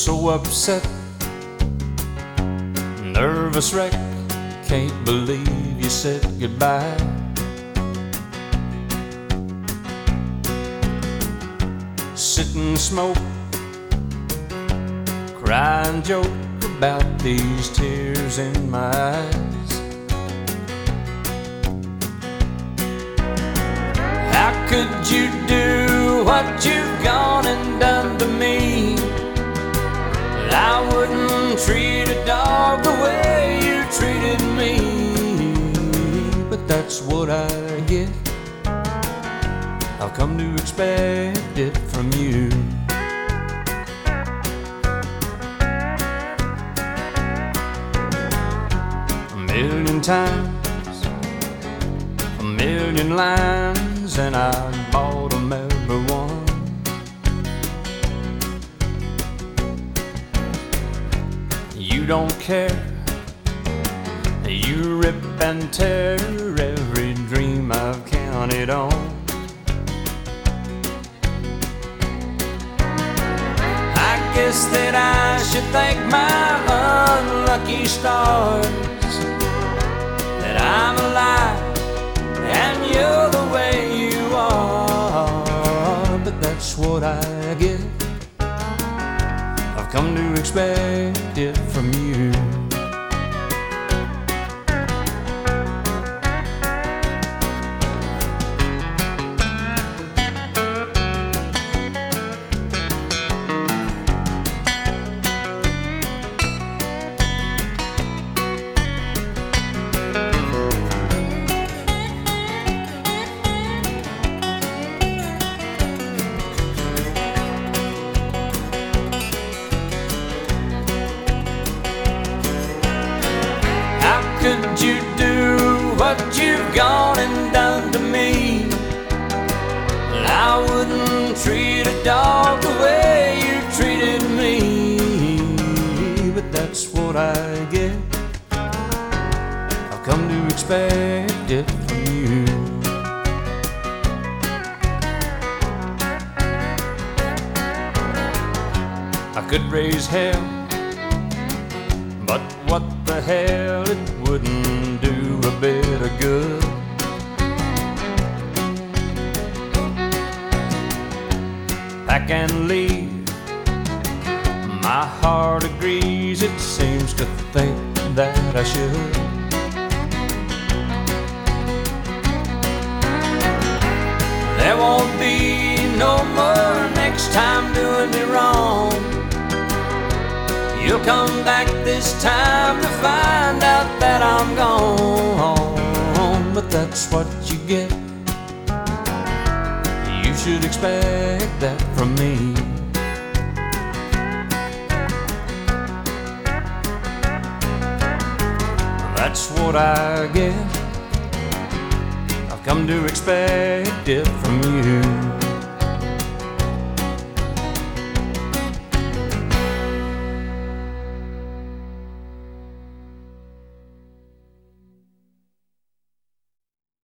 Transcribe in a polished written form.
so upset, nervous wreck, can't believe you said goodbye. Sit and smoke, cry and joke about these tears in my eyes. How could you do what you've gone and done to me? I wouldn't treat a dog the way you treated me. But that's what I get. I've come to expect it from you. A million times, a million lines, and I bought them every one. You don't care, you rip and tear every dream I've counted on. I guess that I should thank my unlucky stars that I'm alive and you're the way you are. But that's what I get. I've come to expect it from you. Could you do what you've gone and done to me? I wouldn't treat a dog the way you treated me. But that's what I get. I've come to expect it from you. I could raise hell, but what the hell, it wouldn't do a bit of good. Pack and leave, my heart agrees, it seems to think that I should. There won't be no more next time doing me wrong. You'll come back this time to find out that I'm gone. But that's what you get. You should expect that from me. That's what I get. I've come to expect it from you.